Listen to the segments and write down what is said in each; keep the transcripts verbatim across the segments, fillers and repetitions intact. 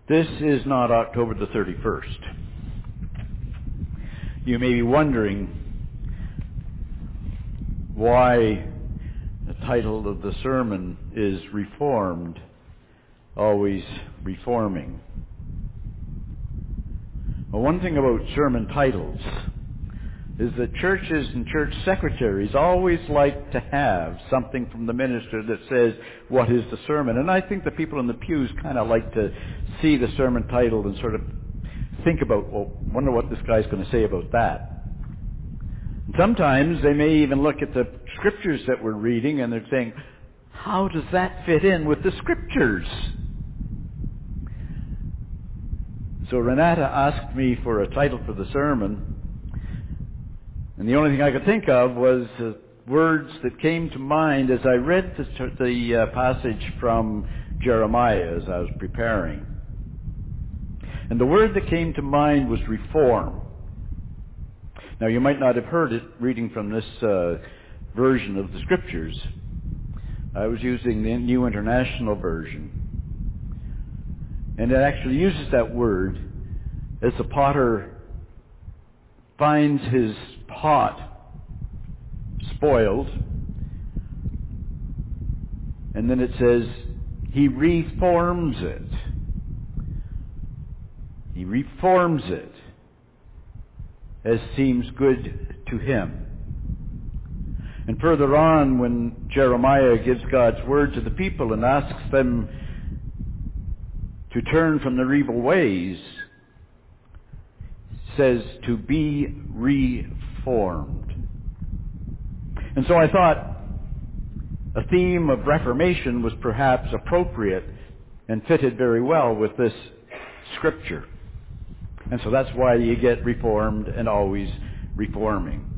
This is not October the thirty-first. You may be wondering why the title of the sermon is Reformed, Always Reforming. Well, one thing about sermon titles is that churches and church secretaries always like to have something from the minister that says, what is the sermon? And I think the people in the pews kind of like to see the sermon title and sort of think about, well, wonder what this guy's going to say about that. And sometimes they may even look at the scriptures that we're reading and they're saying, how does that fit in with the scriptures? So Renata asked me for a title for the sermon, and the only thing I could think of was uh, words that came to mind as I read the, the uh, passage from Jeremiah as I was preparing. And the word that came to mind was reform. Now you might not have heard it reading from this uh, version of the scriptures. I was using the New International Version. And it actually uses that word as the potter finds his pot spoiled, and then it says he reforms it. He reforms it as seems good to him. And further on, when Jeremiah gives God's word to the people and asks them to turn from their evil ways, says to be reformed. And so I thought a theme of reformation was perhaps appropriate and fitted very well with this scripture. And so that's why you get reformed and always reforming.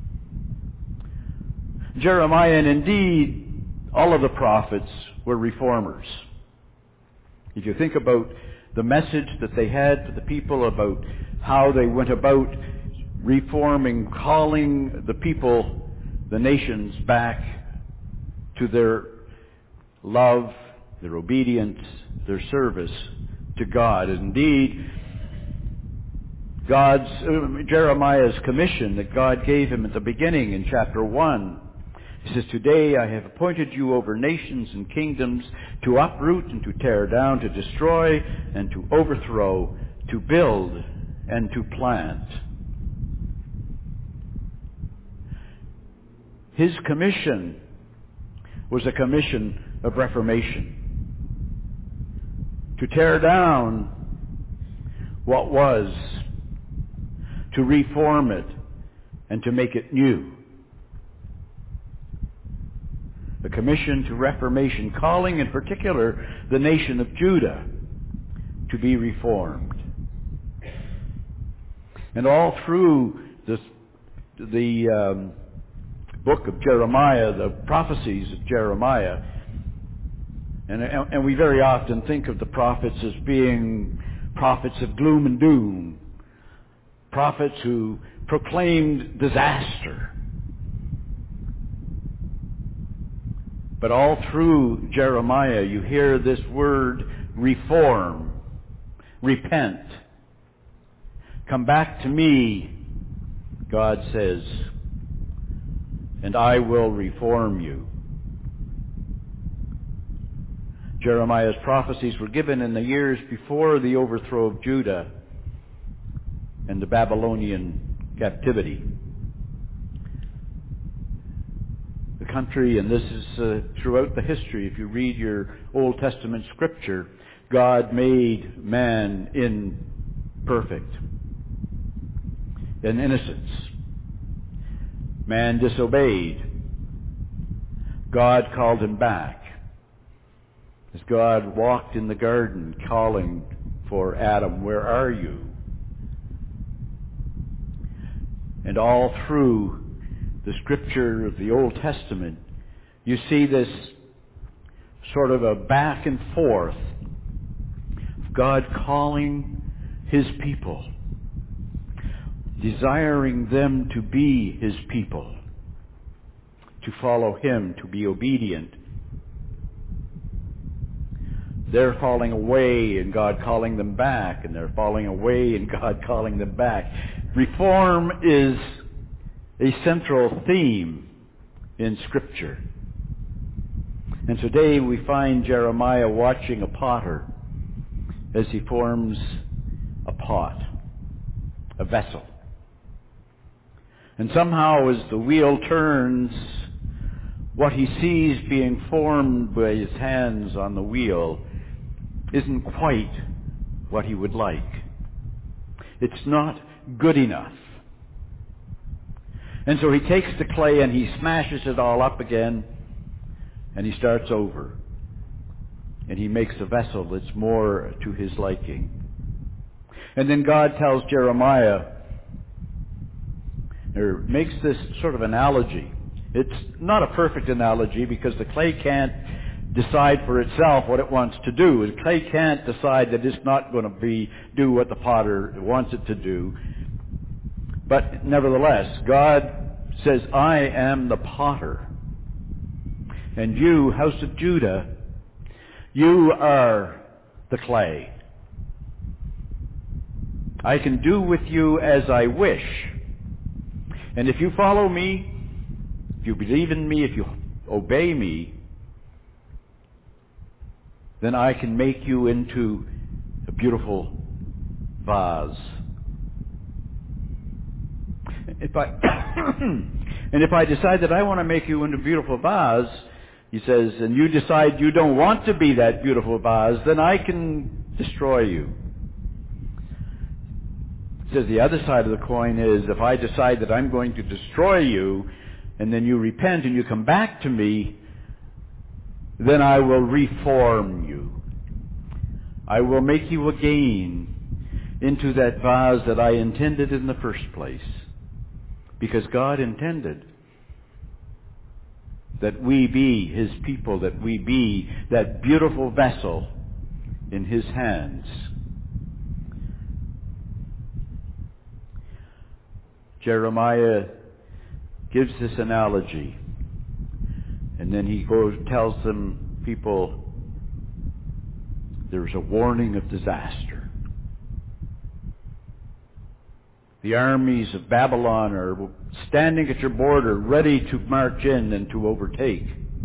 Jeremiah, and indeed all of the prophets, were reformers. If you think about the message that they had to the people about how they went about reforming, calling the people, the nations, back to their love, their obedience, their service to God. Indeed, God's uh, Jeremiah's commission that God gave him at the beginning in chapter one. He says, today I have appointed you over nations and kingdoms to uproot and to tear down, to destroy and to overthrow, to build and to plant. His commission was a commission of reformation. To tear down what was, to reform it, and to make it new. A commission to reformation, calling in particular the nation of Judah to be reformed. And all through this, the um, book of Jeremiah, the prophecies of Jeremiah, and, and we very often think of the prophets as being prophets of gloom and doom, prophets who proclaimed disaster. But all through Jeremiah, you hear this word reform, repent. Come back to me, God says, and I will reform you. Jeremiah's prophecies were given in the years before the overthrow of Judah and the Babylonian captivity. The country, and this is uh, throughout the history, if you read your Old Testament scripture, God made man imperfect, in innocence. Man disobeyed. God called him back. As God walked in the garden calling for Adam, where are you? And all through the scripture of the Old Testament, you see this sort of a back and forth of God calling his people, desiring them to be his people, to follow him, to be obedient. They're falling away and God calling them back, and they're falling away and God calling them back. Reform is a central theme in Scripture. And today we find Jeremiah watching a potter as he forms a pot, a vessel. And somehow as the wheel turns, what he sees being formed by his hands on the wheel isn't quite what he would like. It's not good enough. And so he takes the clay and he smashes it all up again, and he starts over. And he makes a vessel that's more to his liking. And then God tells Jeremiah, or makes this sort of analogy. It's not a perfect analogy because the clay can't decide for itself what it wants to do. The clay can't decide that it's not going to be do what the potter wants it to do. But nevertheless, God says, I am the potter. And you, house of Judah, you are the clay. I can do with you as I wish. And if you follow me, if you believe in me, if you obey me, then I can make you into a beautiful vase. If I and if I decide that I want to make you into a beautiful vase, he says, and you decide you don't want to be that beautiful vase, then I can destroy you. He says the other side of the coin is, if I decide that I'm going to destroy you, and then you repent and you come back to me, then I will reform you. I will make you again into that vase that I intended in the first place. Because God intended that we be His people, that we be that beautiful vessel in His hands. Jeremiah gives this analogy, and then he goes tells them, people, there's a warning of disaster. The armies of Babylon are standing at your border, ready to march in and to overtake.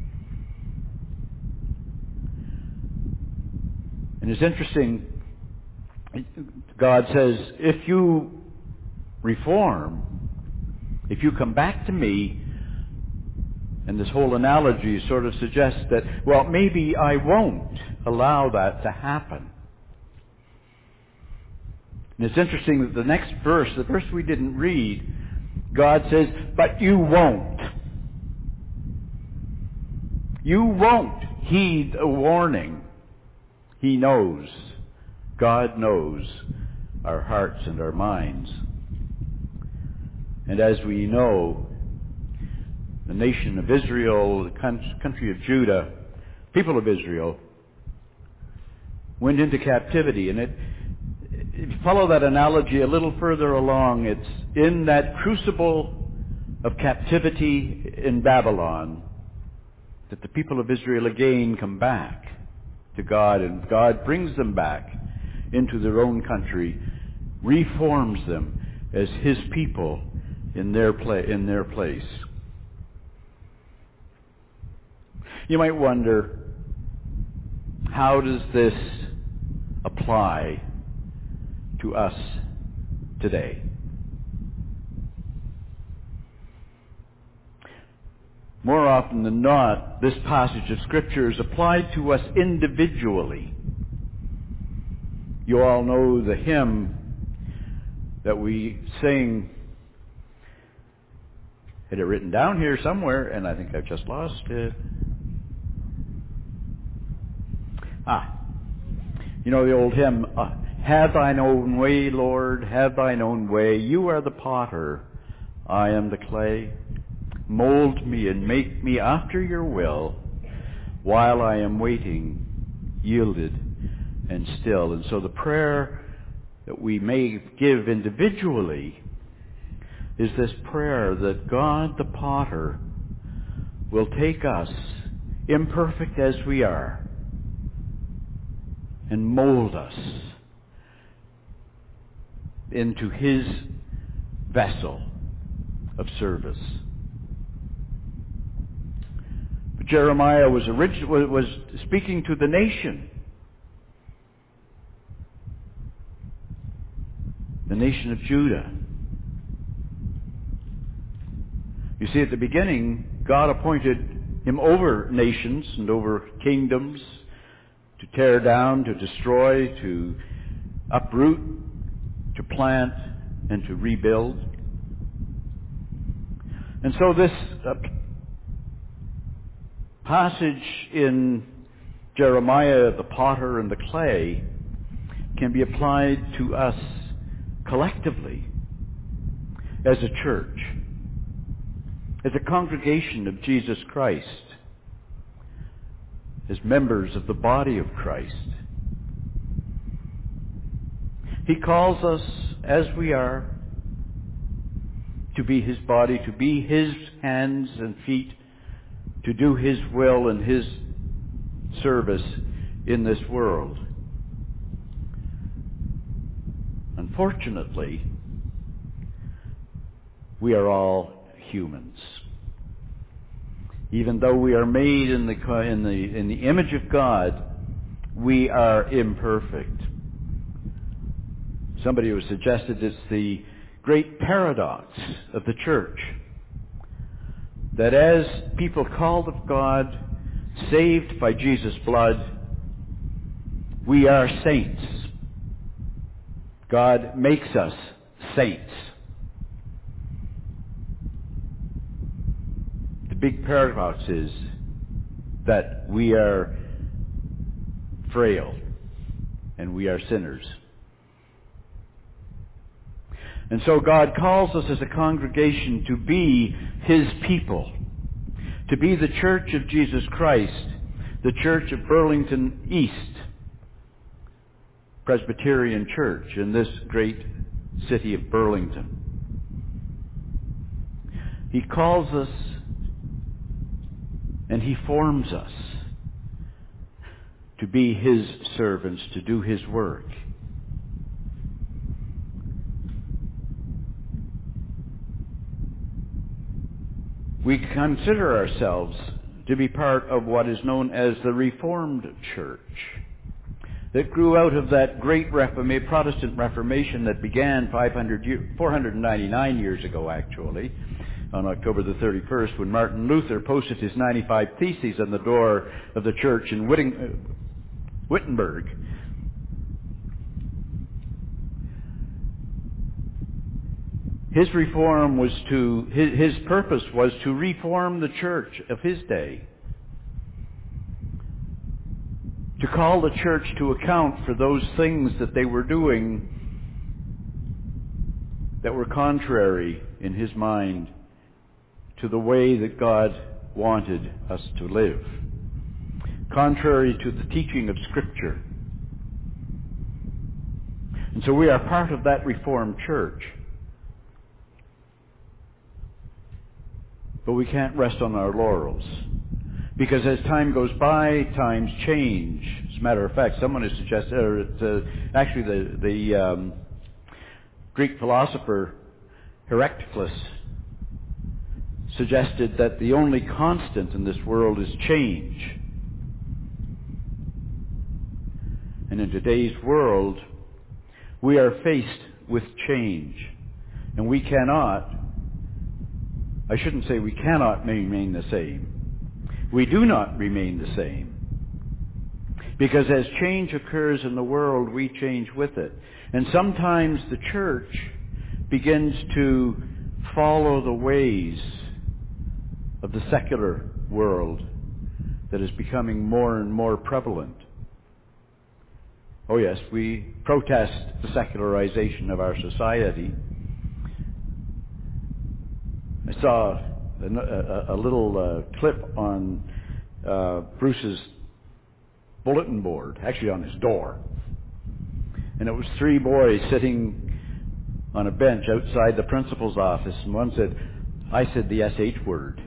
And it's interesting, God says, if you reform, if you come back to me, and this whole analogy sort of suggests that, well, maybe I won't allow that to happen. And it's interesting that the next verse, the verse we didn't read, God says, but you won't. You won't heed a warning. He knows. God knows our hearts and our minds. And as we know, the nation of Israel, the country of Judah, people of Israel, went into captivity. And it, if you follow that analogy a little further along, it's in that crucible of captivity in Babylon that the people of Israel again come back to God, and God brings them back into their own country, reforms them as His people in their pla- in their place. You might wonder, how does this apply to us today? More often than not, this passage of Scripture is applied to us individually. You all know the hymn that we sing. I had it written down here somewhere, and I think I've just lost it. Ah, you know the old hymn, uh, have thine own way, Lord, have thine own way. You are the potter, I am the clay. Mold me and make me after your will, while I am waiting, yielded and still. And so the prayer that we may give individually is this prayer that God the potter will take us, imperfect as we are, and mold us into His vessel of service. But Jeremiah was, orig- was speaking to the nation. The nation of Judah. You see, at the beginning, God appointed him over nations and over kingdoms to tear down, to destroy, to uproot, to plant, and to rebuild. And so this uh, passage in Jeremiah, the potter and the clay, can be applied to us collectively as a church, as a congregation of Jesus Christ, as members of the body of Christ. He calls us, as we are, to be His body, to be His hands and feet, to do His will and His service in this world. Unfortunately, we are all humans. Even though we are made in the in the in the image of God, we are imperfect. Somebody has suggested it's the great paradox of the church that as people called of God, saved by Jesus' blood, we are saints. God makes us saints. The big paradox is that we are frail and we are sinners. And so God calls us as a congregation to be His people, to be the Church of Jesus Christ, the Church of Burlington East Presbyterian Church in this great city of Burlington. He calls us and He forms us to be His servants, to do His work. We consider ourselves to be part of what is known as the Reformed Church, that grew out of that great Reforma- Protestant Reformation that began five hundred year, four hundred ninety-nine years ago, actually, on October the thirty-first, when Martin Luther posted his ninety-five Theses on the door of the church in Witting, uh, Wittenberg. His reform was to, his, his purpose was to reform the church of his day. To call the church to account for those things that they were doing that were contrary, in his mind, to the way that God wanted us to live. Contrary to the teaching of Scripture. And so we are part of that Reformed church. But we can't rest on our laurels. Because as time goes by, times change. As a matter of fact, someone has suggested, or uh, actually the, the um, Greek philosopher Heraclitus suggested that the only constant in this world is change. And in today's world, we are faced with change. And we cannot, I shouldn't say we cannot remain the same. We do not remain the same. Because as change occurs in the world, we change with it. And sometimes the church begins to follow the ways of the secular world that is becoming more and more prevalent. Oh yes, we protest the secularization of our society. I saw a, a, a little uh, clip on uh, Bruce's bulletin board, actually on his door. And it was three boys sitting on a bench outside the principal's office. And one said, I said the S H word.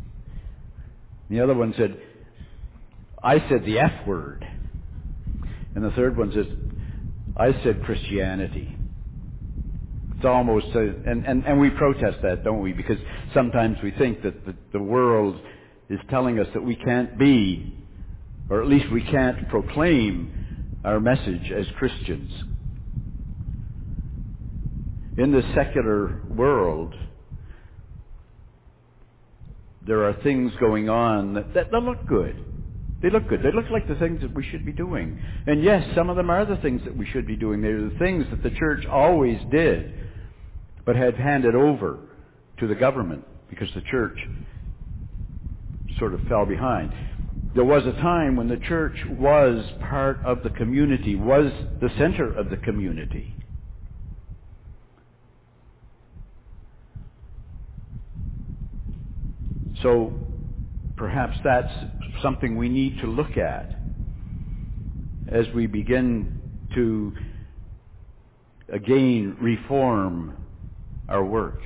And the other one said, I said the F word. And the third one says, I said Christianity. It's almost, a, and, and, and we protest that, don't we? Because sometimes we think that the, the world is telling us that we can't be, or at least we can't proclaim our message as Christians. In the secular world, there are things going on that, that, that look good. They look good. They look like the things that we should be doing. And yes, some of them are the things that we should be doing. They're the things that the church always did, but had handed over to the government because the church sort of fell behind. There was a time when the church was part of the community, was the center of the community. So perhaps that's something we need to look at as we begin to again reform our work.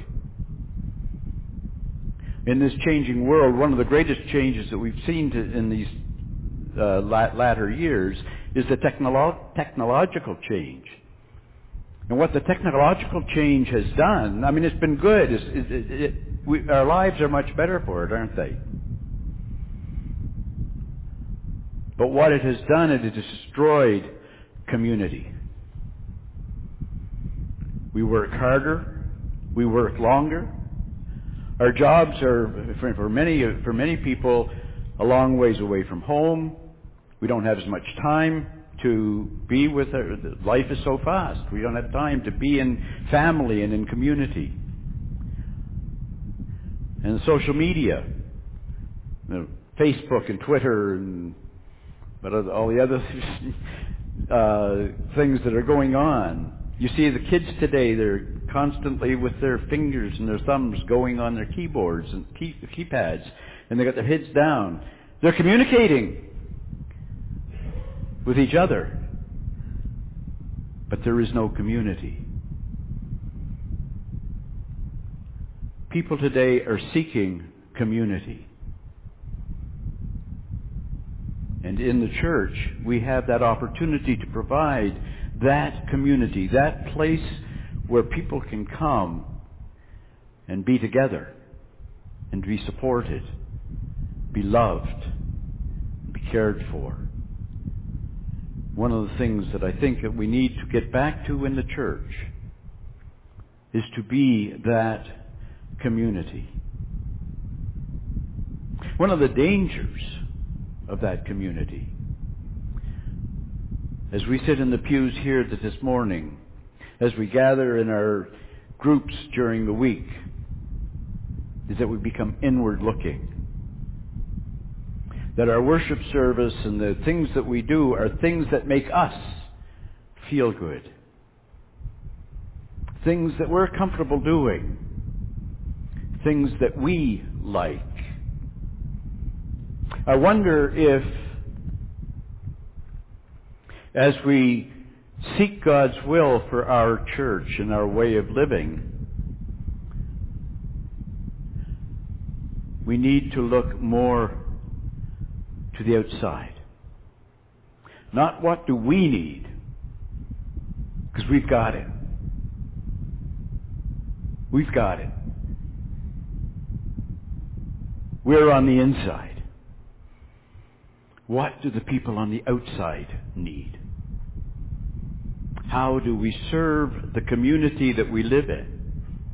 In this changing world, one of the greatest changes that we've seen to, in these uh, latter years is the technolo- technological change. And what the technological change has done, I mean, it's been good. It's, it, it, it, we, our lives are much better for it, aren't they? But what it has done, it has destroyed community. We work harder. We work longer. Our jobs are, for, for many for many people, a long ways away from home. We don't have as much time to be with our, life is so fast. We don't have time to be in family and in community. And social media, you know, Facebook and Twitter and but all the other uh, things that are going on. You see the kids today, they're constantly with their fingers and their thumbs going on their keyboards and key, keypads, and they got their heads down. They're communicating with each other, but there is no community. People today are seeking community. And in the church, we have that opportunity to provide that community, that place where people can come and be together and be supported, be loved, be cared for. One of the things that I think that we need to get back to in the church is to be that community. One of the dangers of that community, as we sit in the pews here this morning, as we gather in our groups during the week, is that we become inward looking. That our worship service and the things that we do are things that make us feel good. Things that we're comfortable doing. Things that we like. I wonder if, as we seek God's will for our church and our way of living, we need to look more to the outside. Not what do we need, because we've got it. We've got it. We're on the inside. What do the people on the outside need? How do we serve the community that we live in?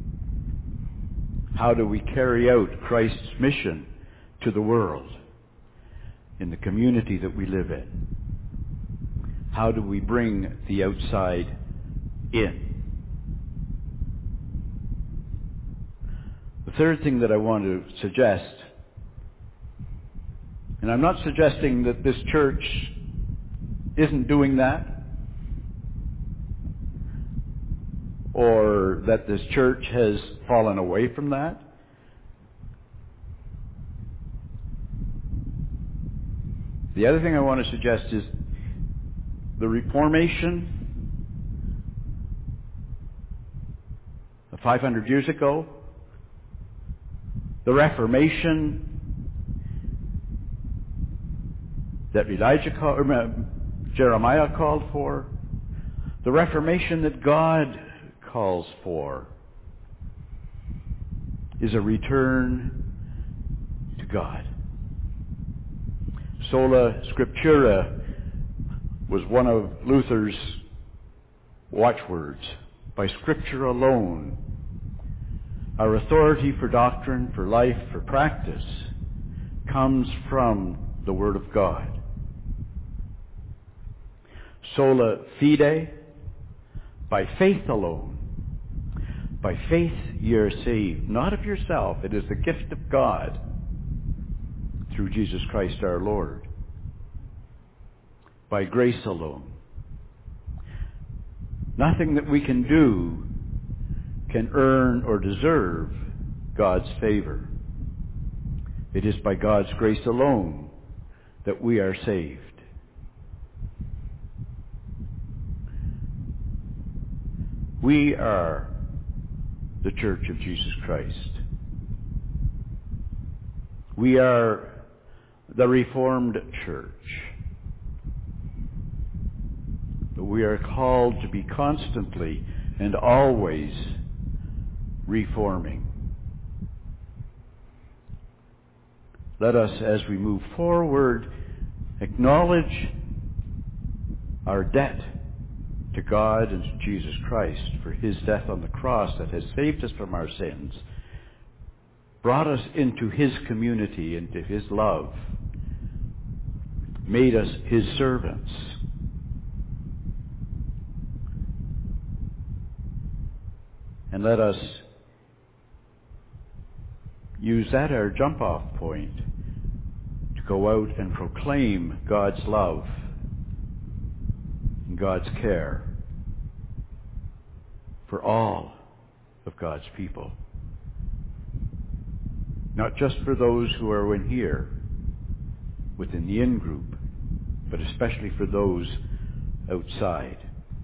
How do we carry out Christ's mission to the world in the community that we live in? How do we bring the outside in? The third thing that I want to suggest, and I'm not suggesting that this church isn't doing that, or that this church has fallen away from that. The other thing I want to suggest is the Reformation of five hundred years ago, the Reformation that Elijah called, or Jeremiah called for, the reformation that God calls for, is a return to God. Sola Scriptura was one of Luther's watchwords. By Scripture alone, our authority for doctrine, for life, for practice, comes from the Word of God. Sola fide, by faith alone. By faith ye are saved, not of yourself. It is the gift of God through Jesus Christ our Lord. By grace alone. Nothing that we can do can earn or deserve God's favor. It is by God's grace alone that we are saved. We are the Church of Jesus Christ. We are the Reformed Church. But we are called to be constantly and always reforming. Let us, as we move forward, acknowledge our debt to God and to Jesus Christ for his death on the cross that has saved us from our sins, brought us into his community, into his love, made us his servants. And let us use that our jump-off point to go out and proclaim God's love and God's care for all of God's people. Not just for those who are in here, within the in-group, but especially for those outside.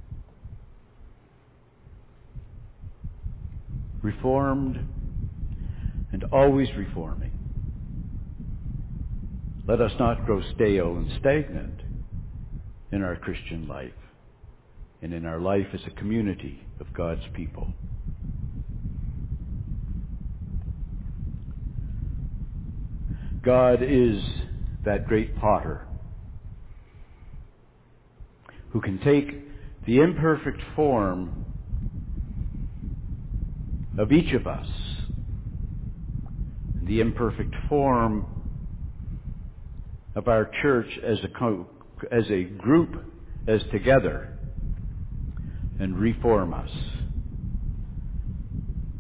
Reformed and always reforming. Let us not grow stale and stagnant in our Christian life and in our life as a community of God's people. God is that great potter who can take the imperfect form of each of us, the imperfect form of our church as a co- as a group, as together, and reform us.